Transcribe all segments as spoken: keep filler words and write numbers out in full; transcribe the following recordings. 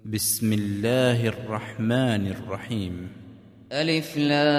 بسم الله الرحمن الرحيم. ألف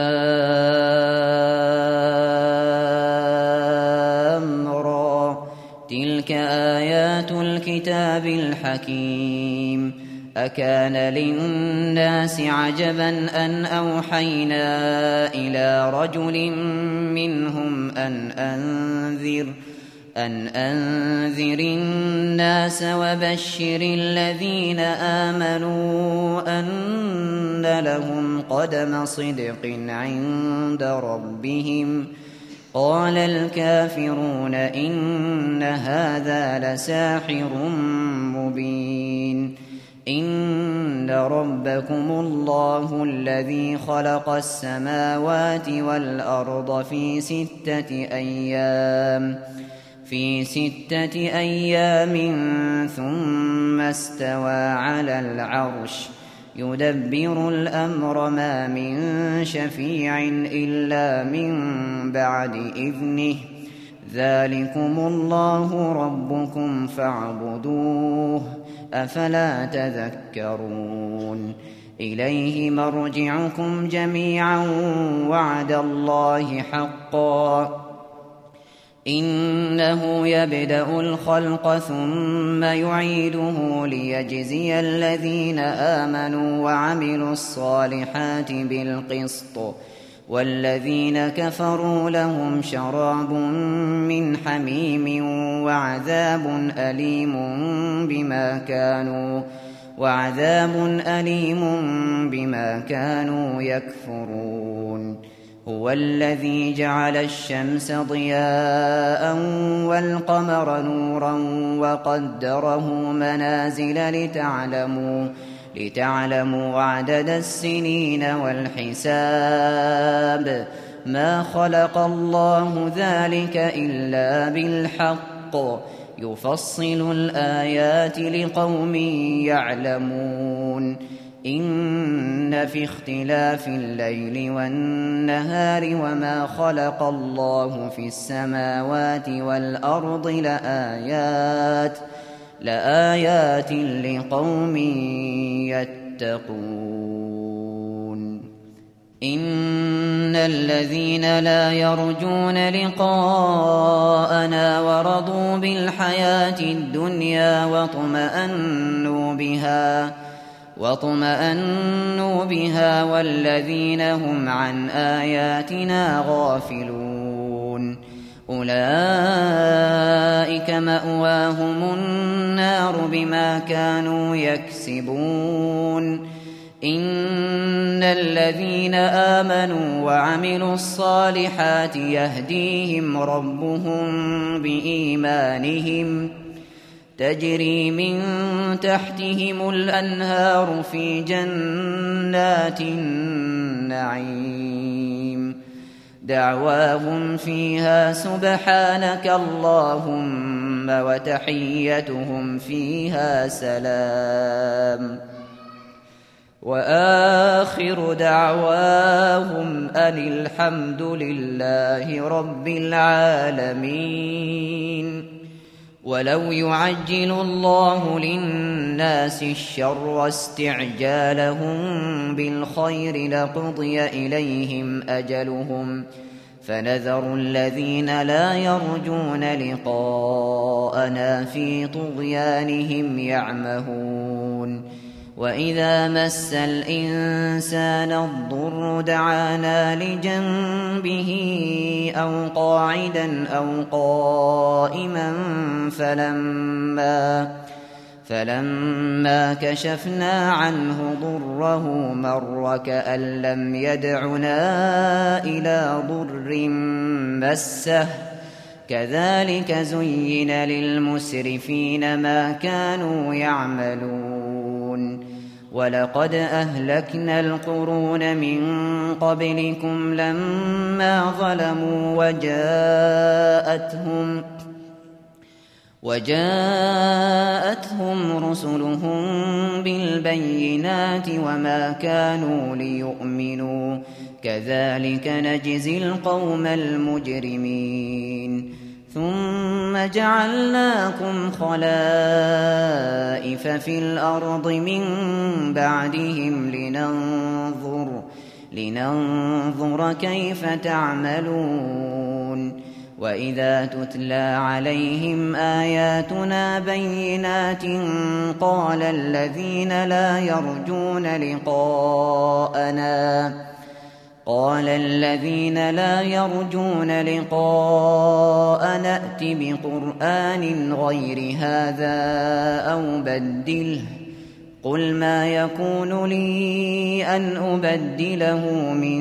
لام را تلك آيات الكتاب الحكيم. أكان للناس عجبا أن أوحينا إلى رجل منهم أن أنذر أن أنذر الناس وبشر الذين آمنوا أن لهم قدم صدق عند ربهم. قال الكافرون إن هذا لساحر مبين. إن ربكم الله الذي خلق السماوات والأرض في ستة أيام في ستة أيام ثم استوى على العرش يدبر الأمر ما من شفيع إلا من بعد إذنه. ذلكم الله ربكم فاعبدوه أفلا تذكرون. إليه مرجعكم جميعا وعد الله حقا. إنه يبدأ الخلق ثم يعيده ليجزي الذين آمنوا وعملوا الصالحات بالقسط والذين كفروا لهم شراب من حميم وعذاب أليم بما كانوا وعذاب أليم بما كانوا يكفرون. هو الذي جعل الشمس ضياء والقمر نورا وقدره منازل لتعلموا لتعلموا عدد السنين والحساب. ما خلق الله ذلك إلا بالحق يفصل الآيات لقوم يعلمون. إن في اختلاف الليل والنهار وما خلق الله في السماوات والأرض لآيات لآيات لقوم يتقون. إن الذين لا يرجون لقاءنا ورضوا بالحياة الدنيا واطمأنوا بها واطمأنوا بها والذين هم عن آياتنا غافلون أولئك مأواهم النار بما كانوا يكسبون. إن الذين آمنوا وعملوا الصالحات يهديهم ربهم بإيمانهم تجري من تحتهم الأنهار في جنات النعيم. دعواهم فيها سبحانك اللهم وتحيتهم فيها سلام. وآخر دعواهم أن الحمد لله رب العالمين. ولو يعجل الله للناس الشر استعجالهم بالخير لقضي إليهم أجلهم فنذر الذين لا يرجون لقاءنا في طغيانهم يعمهون. وإذا مس الإنسان الضر دعانا لجنبه أو قاعدا أو قائما فلما فلما كشفنا عنه ضره مر كأن لم يدعنا إلى ضر مسه. كذلك زين للمسرفين ما كانوا يعملون. ولقد أهلكنا القرون من قبلكم لما ظلموا وجاءتهم وجاءتهم رسلهم بالبينات وما كانوا ليؤمنوا. كذلك نجزي القوم المجرمين. ثم جعلناكم خلائف في الأرض من بعدهم لننظر, لننظر كيف تعملون وإذا تتلى عليهم آياتنا بينات قال الذين لا يرجون لقاءنا قال الذين لا يرجون لقاءنا ائت بقرآن غير هذا أو بدله قل ما يكون لي أن أبدله من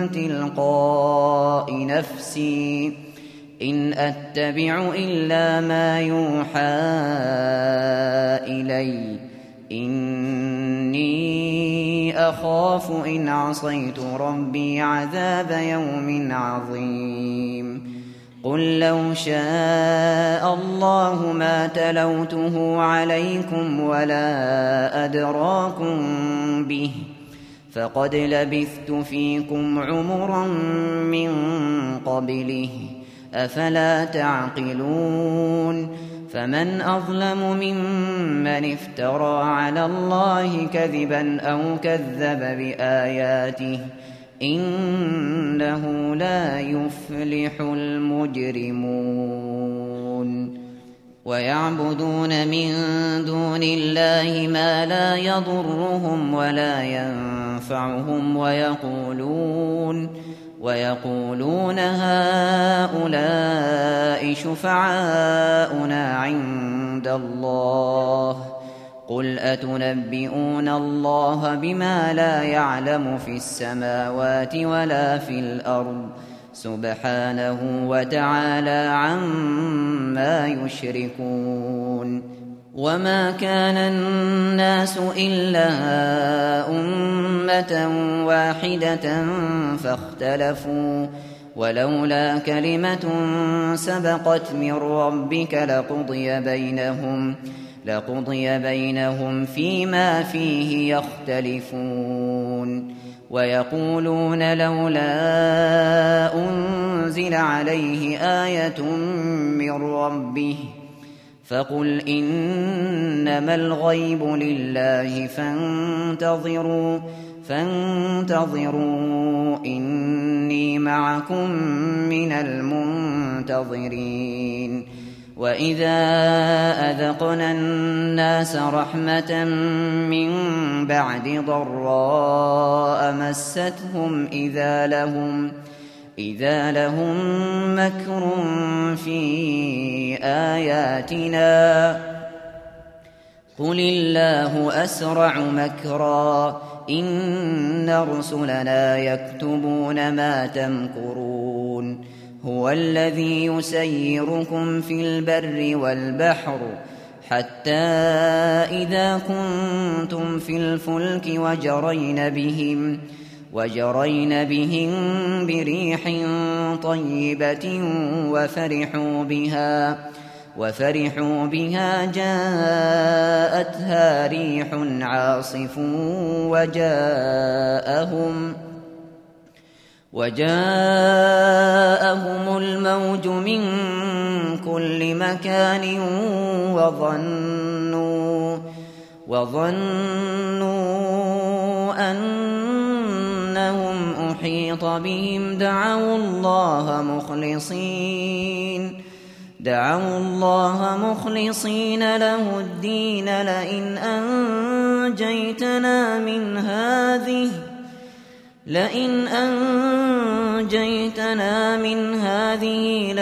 تلقاء نفسي إن أتبع إلا ما يوحى إلي إني أخاف إن عصيت ربي عذاب يوم عظيم قل لو شاء الله ما تلوته عليكم ولا أدراكم به فقد لبثت فيكم عمرا من قبله أفلا تعقلون فمن أظلم ممن افترى على الله كذبا أو كذب بآياته إنه لا يفلح المجرمون ويعبدون من دون الله ما لا يضرهم ولا ينفعهم ويقولون ويقولون هؤلاء شفعاؤنا عند الله قل أتنبئون الله بما لا يعلم في السماوات ولا في الأرض سبحانه وتعالى عما يشركون وما كان الناس إلا أمة واحدة فاختلفوا ولولا كلمة سبقت من ربك لقضي بينهم لقضي بينهم فيما فيه يختلفون ويقولون لولا أنزل عليه آية من ربه فقل إنما الغيب لله فانتظروا فانتظروا إني معكم من المنتظرين وإذا أذقنا الناس رحمة من بعد ضراء مستهم إذا لهم إذا لهم مكر في آياتنا قل الله أسرع مكرا إن رسلنا يكتبون ما تمكرون هو الذي يسيركم في البر والبحر حتى إذا كنتم في الفلك وجرين بهم وجرين بهم بريح طيبة وفرحوا بها وفرحوا بها جاءتها ريح عاصف وجاءهم وجاءهم الموج من كل مكان وظنوا وظنوا أنهم أحيط بهم دعوا الله مخلصين دعوا الله مخلصين له الدين لئن أنجيتنا من هذه لئن أنجيتنا من هذه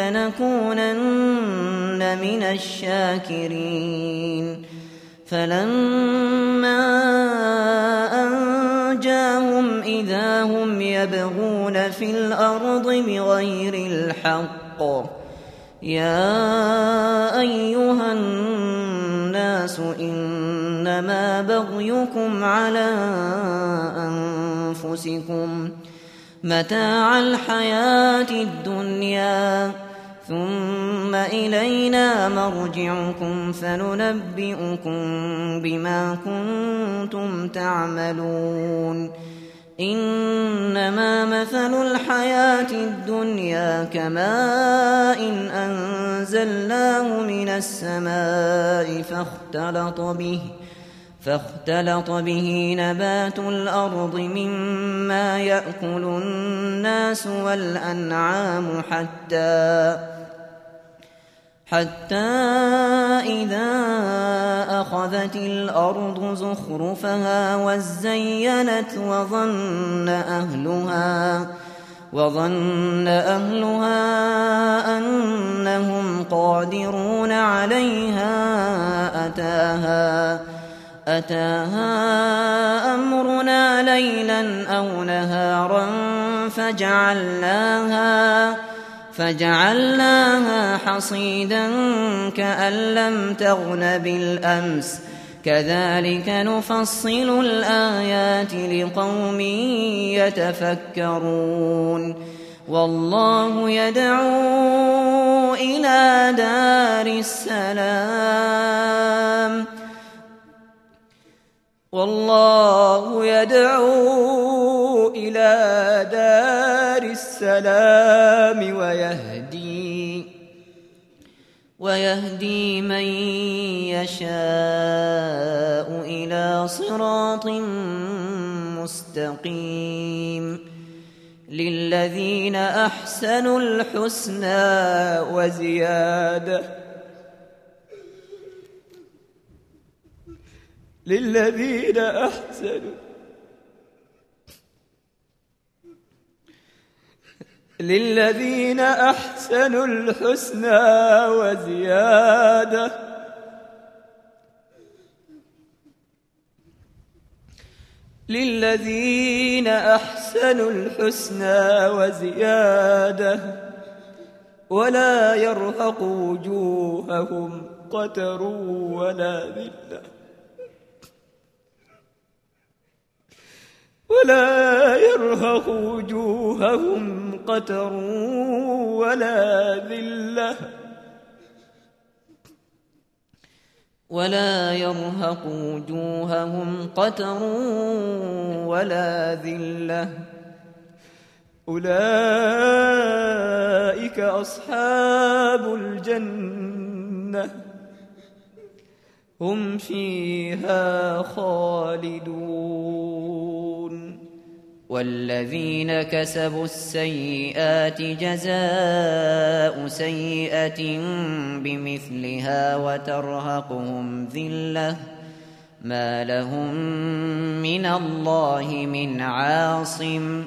لنكونن من الشاكرين فلما أنجاهم إذا هم يبغون في الأرض بغير الحق يا أيها الناس إنما بغيكم على أنفسكم متاع الحياة الدنيا ثم إلينا مرجعكم فننبئكم بما كنتم تعملون إنما مثل الحياة الدنيا كماء إن أنزلناه من السماء فاختلط به فاختلط به نبات الأرض مما يأكل الناس والأنعام حتى حتى إذا أخذت الأرض زخرفها وزينت وظن أهلها وظن أهلها أنهم قادرون عليها أتاها أتاها أمرنا ليلا أو نهارا فجعلناها فجعلناها حصيدا كأن لم تغن بالأمس كذلك نفصل الآيات لقوم يتفكرون والله يدعو إلى دار السلام والله يدعو إلى دار السلام ويهدي ويهدي من يشاء إلى صراط مستقيم للذين أحسنوا الحسنى وزيادة للذين أحسنوا للذين أحسنوا الحسنى وزيادة للذين أحسنوا الحسنى وزيادة ولا يرهق وجوههم قتر ولا ذلة ولا يرهق وجوههم قتر ولا ذلة ولا يرهق وجوههم قتر ولا ذلة أولئك أصحاب الجنة هم فيها خالدون والذين كسبوا السيئات جزاء سيئة بمثلها وترهقهم ذلة ما لهم من الله من عاصم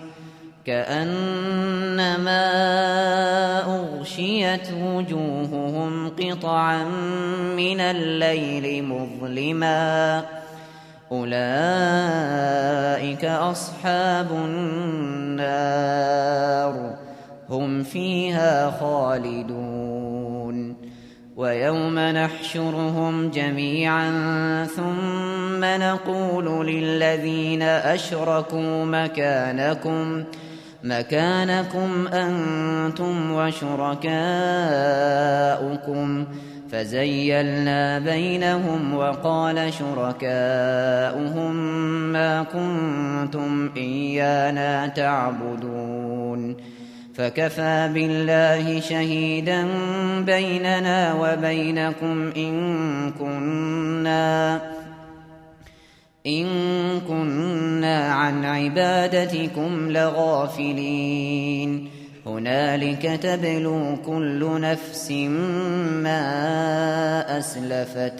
كأنما أغشيت وجوههم قطعا من الليل مظلما أولئك أصحاب النار هم فيها خالدون ويوم نحشرهم جميعا ثم نقول للذين أشركوا مكانكم مكانكم أنتم وشركاؤكم فزيلنا بينهم وقال شركاؤهم ما كنتم إيانا تعبدون فكفى بالله شهيدا بيننا وبينكم إن كنا إن كنا عن عبادتكم لغافلين هنالك تبلو كل نفس ما أسلفت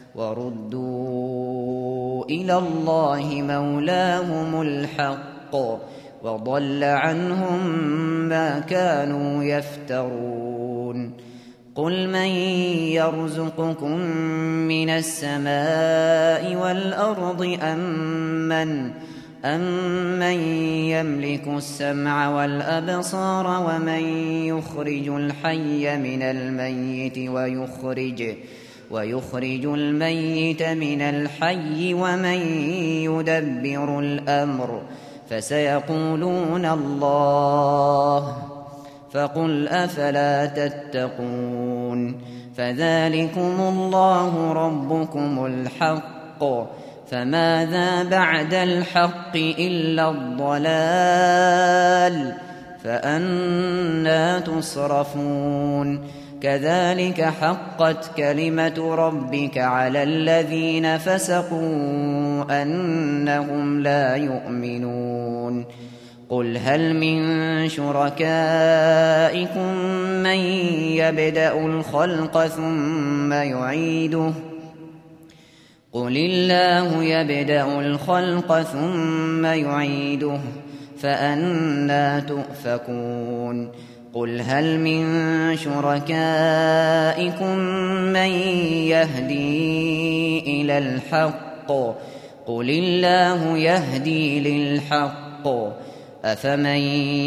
وردوا إلى الله مولاهم الحق وضل عنهم ما كانوا يفترون قل من يرزقكم من السماء والأرض أم من أمن يملك السمع والأبصار ومن يخرج الحي من الميت ويخرج ويخرج الميت من الحي ومن يدبر الأمر فسيقولون الله فقل أفلا تتقون فذلكم الله ربكم الحق فماذا بعد الحق إلا الضلال فأنى تصرفون كذلك حقت كلمة ربك على الذين فسقوا أنهم لا يؤمنون قل هل من شركائكم من يبدأ الخلق ثم يعيده قل الله يبدأ الخلق ثم يعيده فأنى تؤفكون قل هل من شركائكم من يهدي إلى الحق قل الله يهدي للحق أفمن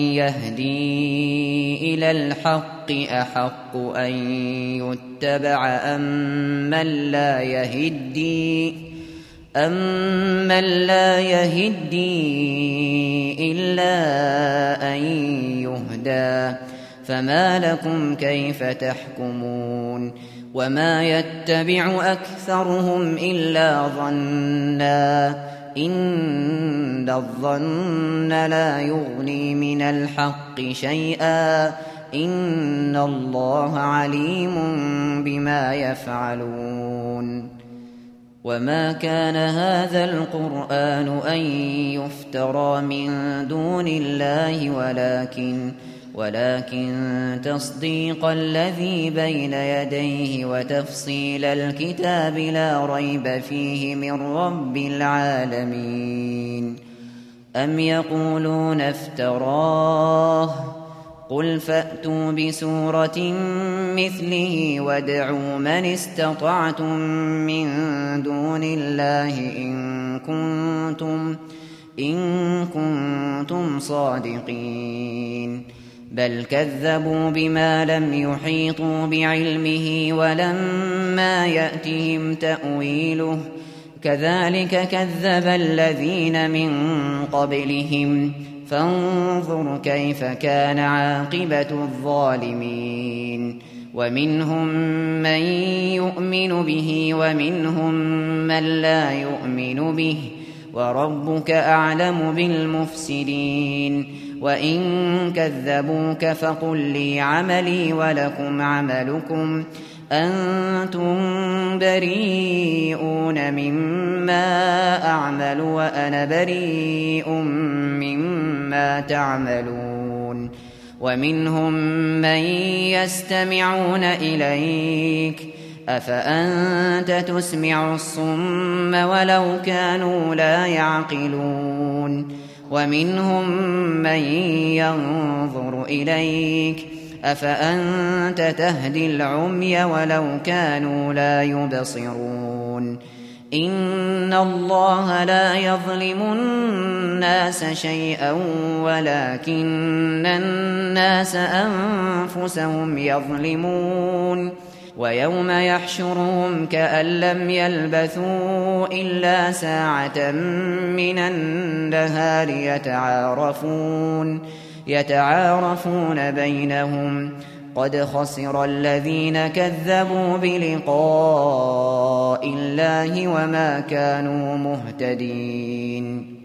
يهدي إلى الحق أحق أن يتبع أمن لا يهدي أمن لا يهدي إلا أن يهدى فما لكم كيف تحكمون وما يتبع أكثرهم إلا ظنا إن الظن لا يغني من الحق شيئا إن الله عليم بما يفعلون وما كان هذا القرآن أن يفترى من دون الله ولكن ولكن تصديق الذي بين يديه وتفصيل الكتاب لا ريب فيه من رب العالمين أم يقولون افتراه قل فأتوا بسورة مثله وادعوا من استطعتم من دون الله إن كنتم, إن كنتم صادقين بل كذبوا بما لم يحيطوا بعلمه ولما يأتهم تأويله كذلك كذب الذين من قبلهم فانظر كيف كان عاقبة الظالمين ومنهم من يؤمن به ومنهم من لا يؤمن به وربك أعلم بالمفسدين وإن كذبوك فقل لي عملي ولكم عملكم أنتم بريئون مما أعمل وأنا بريء مما تعملون ومنهم من يستمعون إليك أفأنت تسمع الصم ولو كانوا لا يعقلون ومنهم من ينظر إليك أفأنت تهدي العمي ولو كانوا لا يبصرون إن الله لا يظلم الناس شيئا ولكن الناس أنفسهم يظلمون ويوم يحشرهم كأن لم يلبثوا إلا ساعة من النهار يتعارفون يتعارفون بينهم قد خسر الذين كذبوا بلقاء الله وما كانوا مهتدين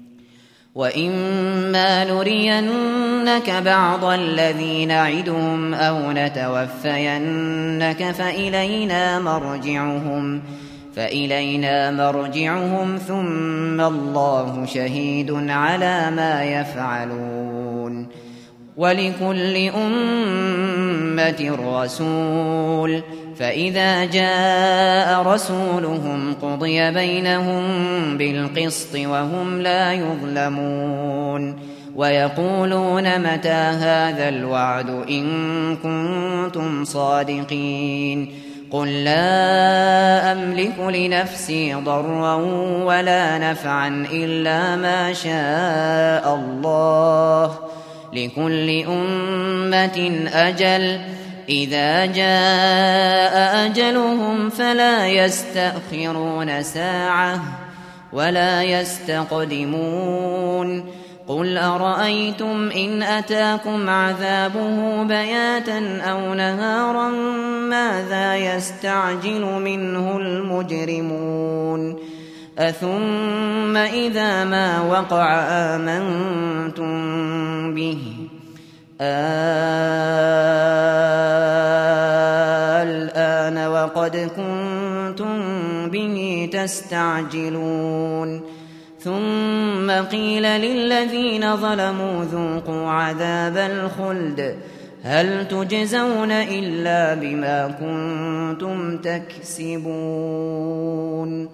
وإما نرينك بعض الذي نعدهم أو نتوفينك فإلينا مرجعهم فإلينا مرجعهم ثم الله شهيد على ما يفعلون ولكل أمة رسول فإذا جاء رسولهم قضي بينهم بالقسط وهم لا يظلمون ويقولون متى هذا الوعد إن كنتم صادقين قل لا أملك لنفسي ضرا ولا نفعا إلا ما شاء الله لكل أمة أجل إذا جاء أجلهم فلا يستأخرون ساعة ولا يستقدمون قل أرأيتم إن أتاكم عذابه بياتا أو نهارا ماذا يستعجل منه المجرمون أثم إذا ما وقع آمنتم به قد كنتم به تستعجلون ثم قيل للذين ظلموا ذوقوا عذاب الخلد هل تجزون إلا بما كنتم تكسبون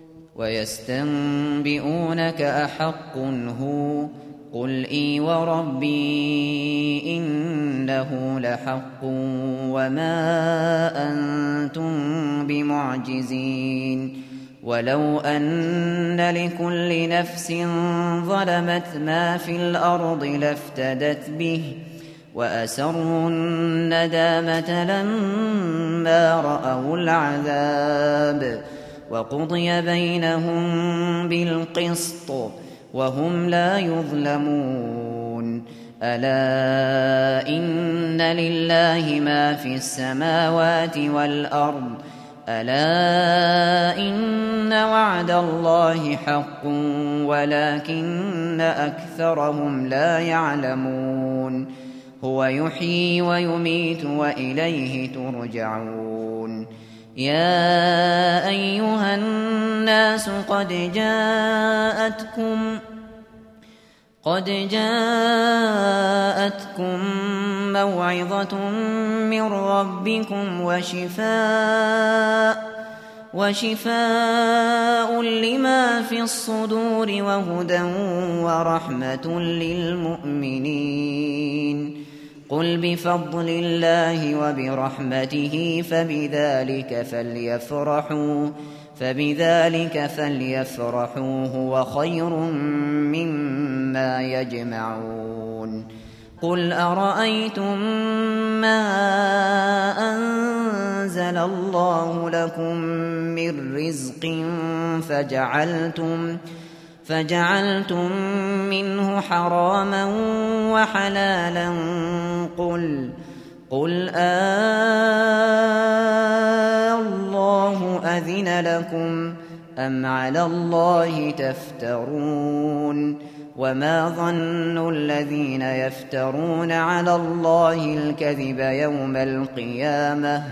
ويستنبئونك أحق هو قل إي وربي إنه لحق وما أنتم بمعجزين ولو أن لكل نفس ظلمت ما في الأرض لافتدت به وأسروا الندامة لما رأوا العذاب وقضي بينهم بالقسط وهم لا يظلمون ألا إن لله ما في السماوات والأرض ألا إن وعد الله حق ولكن أكثرهم لا يعلمون هو يحيي ويميت وإليه ترجعون يا أيها الناس قد جاءتكم قد جاءتكم موعظة من ربكم وشفاء وشفاء لما في الصدور وهدى ورحمة للمؤمنين قل بفضل الله وبرحمته فبذلك فليفرحوا فبذلك فليفرحوا هو خير مما يجمعون قل أرأيتم ما أنزل الله لكم من رزق فجعلتم فجعلتم منه حراما وحلالا قل قل آه الله أذن لكم أم على الله تفترون وما ظن الذين يفترون على الله الكذب يوم القيامة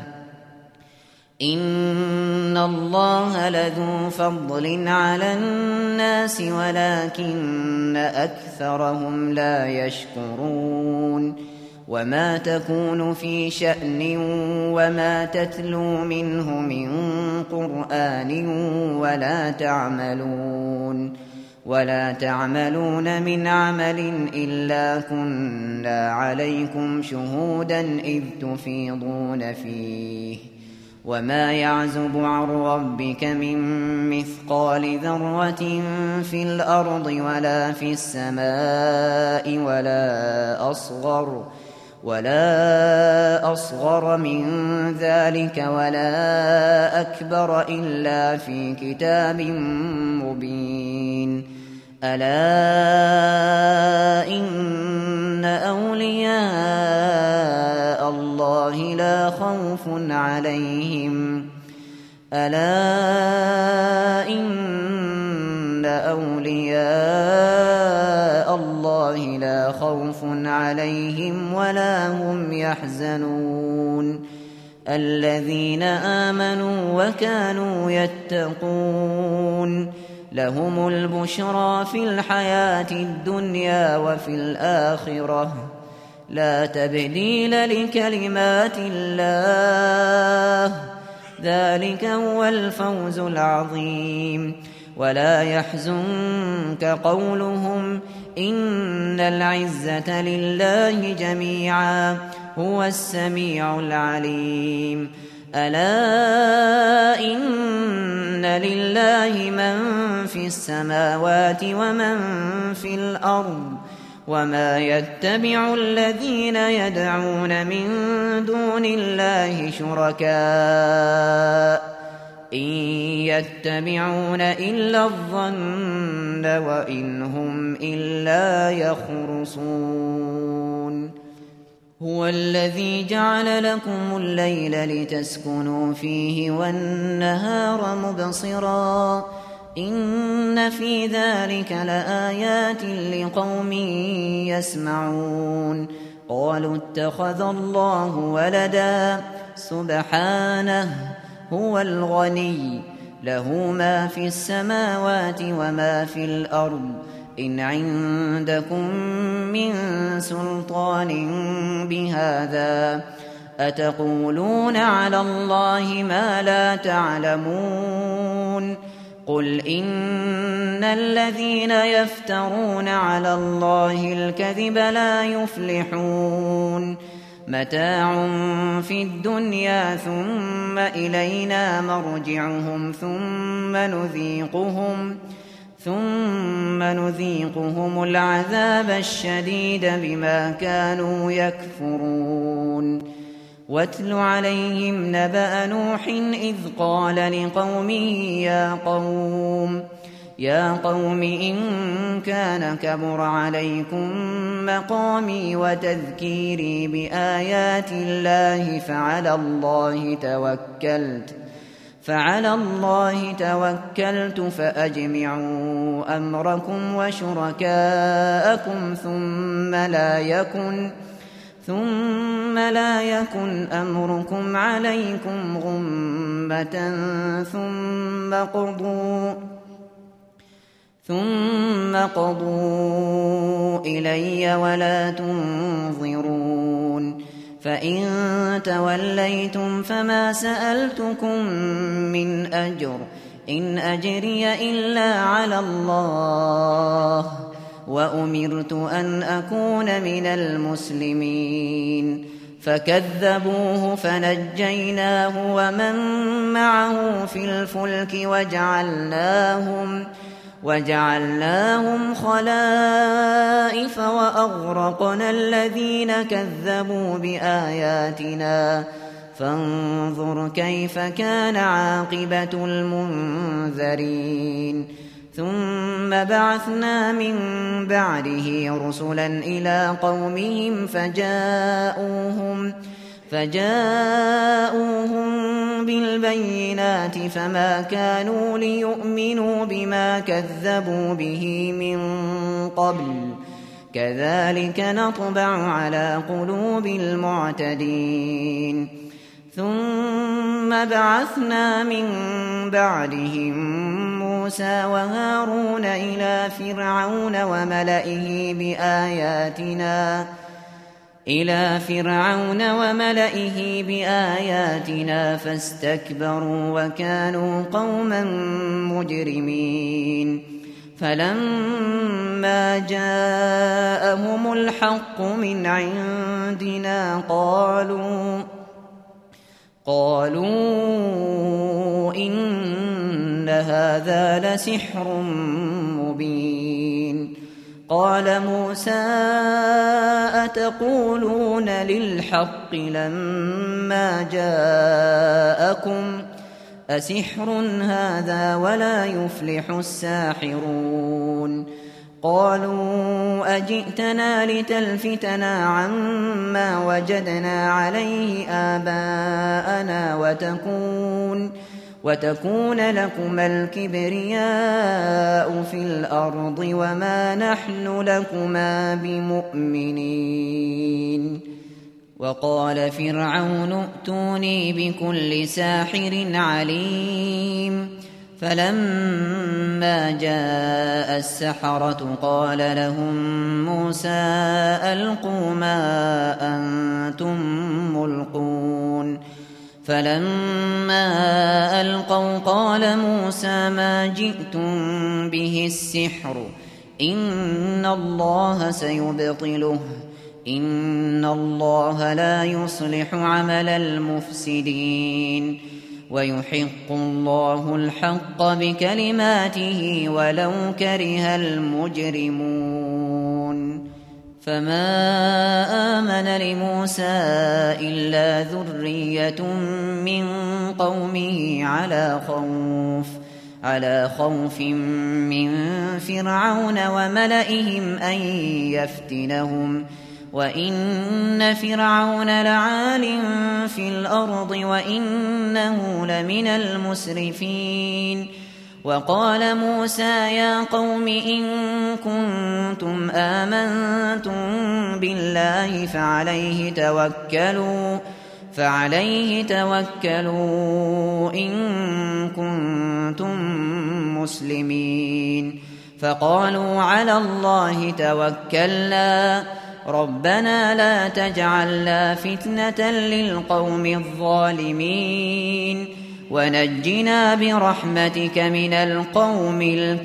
إن الله لذو فضل على الناس ولكن أكثرهم لا يشكرون وما تكون في شأن وما تتلو منه من قرآن ولا تعملون ولا تعملون من عمل إلا كنا عليكم شهودا إذ تفيضون فيه وما يعزب عن ربك من مثقال ذرة في الأرض ولا في السماء ولا أصغر ولا أصغر من ذلك ولا أكبر إلا في كتاب مبين ألا إن أولياء الله لا خوف عليهم ألا إن أولياء الله لا خوف عليهم ولا هم يحزنون الذين آمنوا وكانوا يتقون لهم البشرى في الحياة الدنيا وفي الآخرة لا تبديل لكلمات الله ذلك هو الفوز العظيم ولا يحزنك قولهم إن العزة لله جميعا هو السميع العليم ألا إن لله من في السماوات ومن في الأرض وما يتبع الذين يدعون من دون الله شركاء إن يتبعون إلا الظن وإن هم إلا يخرصون هو الذي جعل لكم الليل لتسكنوا فيه والنهار مبصرا إن في ذلك لآيات لقوم يسمعون قالوا اتخذ الله ولدا سبحانه هو الغني له ما في السماوات وما في الأرض إن عندكم من سلطان بهذا أتقولون على الله ما لا تعلمون قل إن الذين يفترون على الله الكذب لا يفلحون متاع في الدنيا ثم إلينا مرجعهم ثم نذيقهم ثم نذيقهم العذاب الشديد بما كانوا يكفرون واتل عليهم نبأ نوح إذ قال لقومه يا قوم يا قوم إن كان كبر عليكم مقامي وتذكيري بآيات الله فعلى الله توكلت فعلى الله توكلت فأجمعوا أمركم وشركاءكم ثم لا يكن ثم لا يكن أمركم عليكم غمة ثم قضوا ثم قضوا إلي ولا تنظرون فإن توليتم فما سألتكم من أجر إن أجري إلا على الله وأمرت أن أكون من المسلمين فكذبوه فنجيناه ومن معه في الفلك وجعلناهم وجعلناهم خلائف وأغرقنا الذين كذبوا بآياتنا فانظر كيف كان عاقبة المنذرين ثم بعثنا من بعده رسلا إلى قومهم فجاءوهم فجاءوهم بالبينات فما كانوا ليؤمنوا بما كذبوا به من قبل كذلك نطبع على قلوب المعتدين ثم بعثنا من بعدهم موسى وهارون إلى فرعون وملئه بآياتنا إلى فرعون وملئه بآياتنا فاستكبروا وكانوا قوما مجرمين فلما جاءهم الحق من عندنا قالوا قالوا إن هذا لسحر مبين قال موسى أتقولون للحق لما جاءكم أسحر هذا ولا يفلح الساحرون قالوا أجئتنا لتلفتنا عما وجدنا عليه آباءنا وتكون وتكون لكما الكبرياء في الأرض وما نحن لكما بمؤمنين وقال فرعون ائتوني بكل ساحر عليم فلما جاء السحرة قال لهم موسى ألقوا ما أنتم ملقون فلما ألقوا قال موسى ما جئتم به السحر إن الله سيبطله إن الله لا يصلح عمل المفسدين ويحق الله الحق بكلماته ولو كره المجرمون فما آمن لموسى إلا ذرية من قومه على خوف على خوف من فرعون وملئهم أن يفتنهم وإن فرعون لعال في الأرض وإنه لمن المسرفين وقال موسى يا قوم إن كنتم آمنتم بالله فعليه توكلوا فعليه توكلوا إن كنتم مسلمين فقالوا على الله توكلنا ربنا لا تجعلنا فتنة للقوم الظالمين ونجنا برحمتك من القوم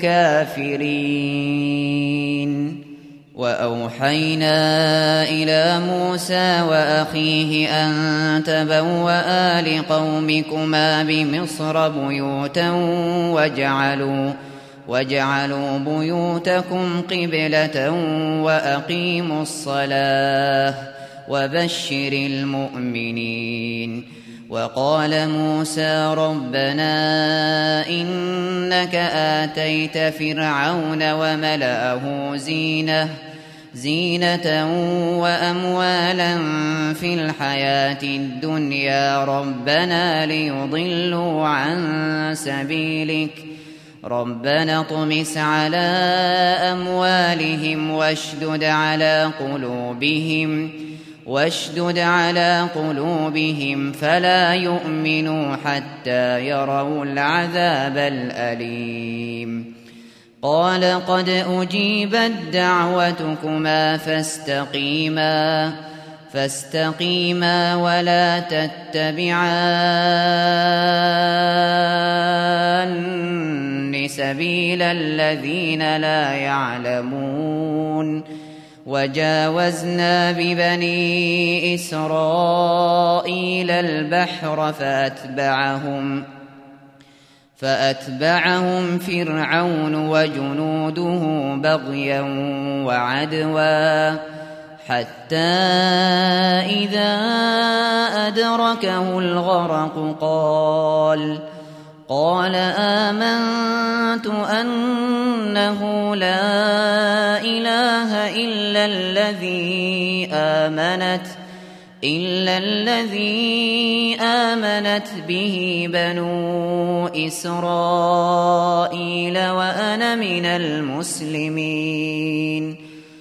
الكافرين. وأوحينا إلى موسى وأخيه أن تبوأ لقومكما بمصر بيوتا واجعلوا واجعلوا بيوتكم قبلة وأقيموا الصلاة وبشر المؤمنين. وقال موسى ربنا إنك آتيت فرعون وملأه زينة زينة وأموالا في الحياة الدنيا ربنا ليضلوا عن سبيلك ربنا اطمس على أموالهم واشدد على قلوبهم واشدد على قلوبهم فلا يؤمنوا حتى يروا العذاب الأليم. قال قد أجيبت دعوتكما فاستقيما فاستقيما ولا تتبعان سبيل الذين لا يعلمون. وجاوزنا ببني إسرائيل البحر فأتبعهم فأتبعهم فرعون وجنوده بغيا وعدوا حتى إذا أدركه الغرق قال قال آمنت أنه لا إله إلا الذي آمنت إلا الذي آمنت به بنو إسرائيل وأنا من المسلمين.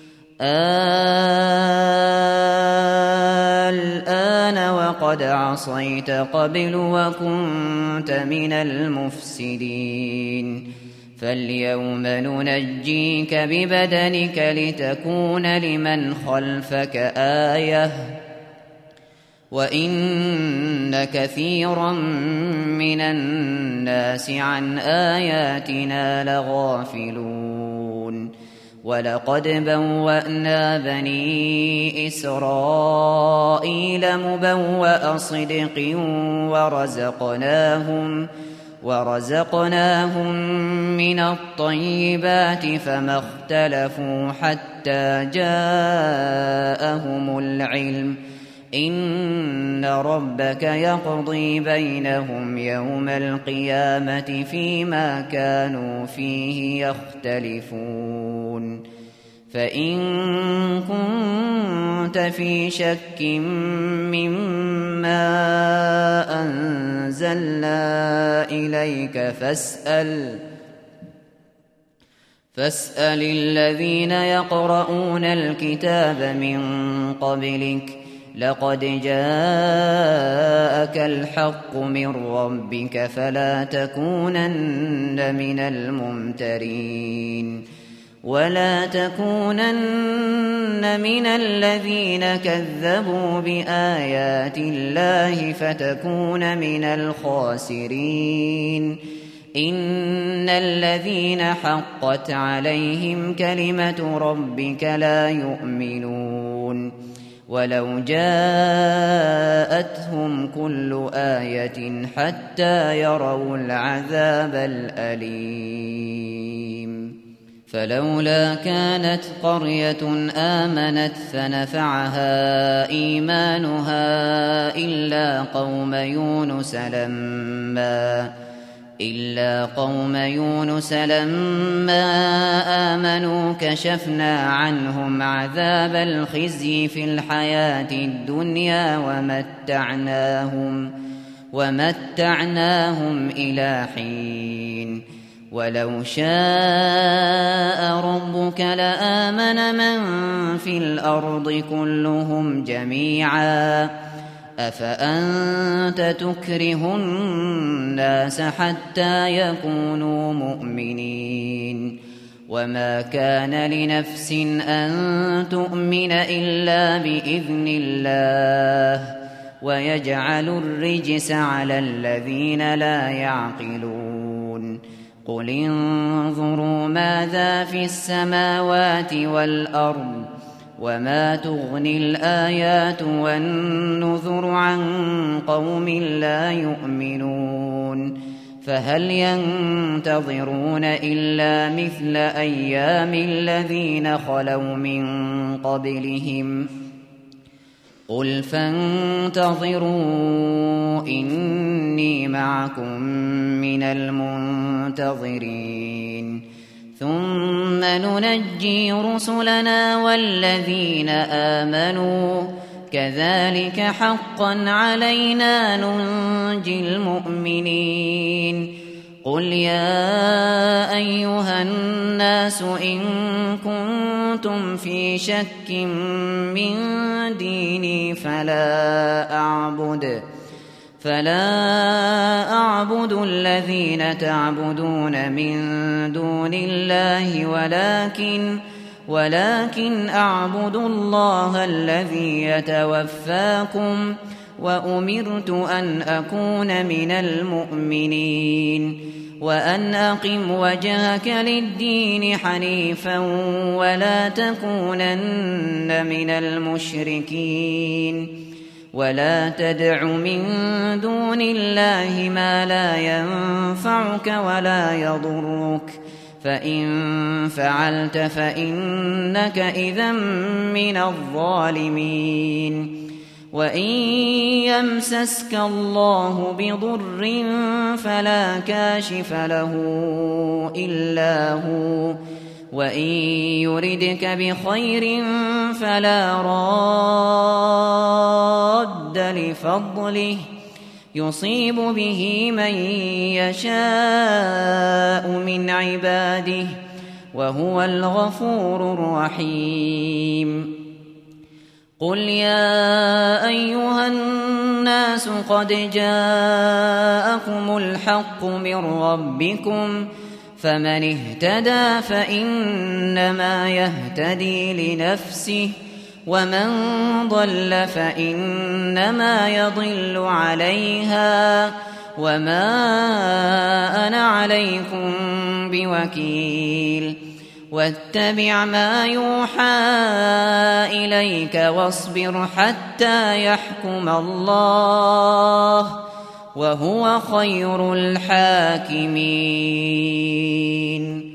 الآن وقد عصيت قبل وكنت من المفسدين فاليوم ننجيك ببدنك لتكون لمن خلفك آية وإن كثيرا من الناس عن آياتنا لغافلون. ولقد بوأنا بني إسرائيل مبوأ صدق ورزقناهم ورزقناهم من الطيبات فما اختلفوا حتى جاءهم العلم إن ربك يقضي بينهم يوم القيامة فيما كانوا فيه يختلفون. فإن كنت في شك مما أنزلنا إليك فاسأل فاسأل الذين يقرؤون الكتاب من قبلك لقد جاءك الحق من ربك فلا تكونن من الممترين ولا تكونن من الذين كذبوا بآيات الله فتكون من الخاسرين. إن الذين حقت عليهم كلمة ربك لا يؤمنون ولو جاءتهم كل آية حتى يروا العذاب الأليم. فلولا كانت قرية آمنت فنفعها إيمانها إلا قوم يونس لما إلا قوم يونس لما آمنوا كشفنا عنهم عذاب الخزي في الحياة الدنيا ومتعناهم ومتعناهم إلى حين. ولو شاء ربك لآمن من في الأرض كلهم جميعا أفأنت تكره الناس حتى يكونوا مؤمنين وما كان لنفس أن تؤمن إلا بإذن الله ويجعل الرجس على الذين لا يعقلون قل انظروا ماذا في السماوات والأرض وما تغني الآيات والنذر عن قوم لا يؤمنون فهل ينتظرون إلا مثل أيام الذين خلوا من قبلهم قل فانتظروا إني معكم من المنتظرين ثم ننجي رسلنا والذين آمنوا كذلك حقا علينا ننجي المؤمنين قل يا أيها الناس إن كنتم في شك من ديني فلا أعبد فلا أعبد الذين تعبدون من دون الله ولكن ولكن أعبد الله الذي يتوفاكم وأمرت أن أكون من المؤمنين وأن أقم وجهك للدين حنيفا ولا تكونن من المشركين ولا تدع من دون الله ما لا ينفعك ولا يضرك فإن فعلت فإنك إذا من الظالمين وإن يمسسك الله بضر فلا كاشف له إلا هو وإن يردك بخير فلا راد لفضله يصيب به من يشاء من عباده وهو الغفور الرحيم قل يا أيها الناس قد جاءكم الحق من ربكم فمن اهتدى فإنما يهتدي لنفسه ومن ضل فإنما يضل عليها وما أنا عليكم بوكيل واتبع ما يوحى إليك واصبر حتى يحكم الله وهو خير الحاكمين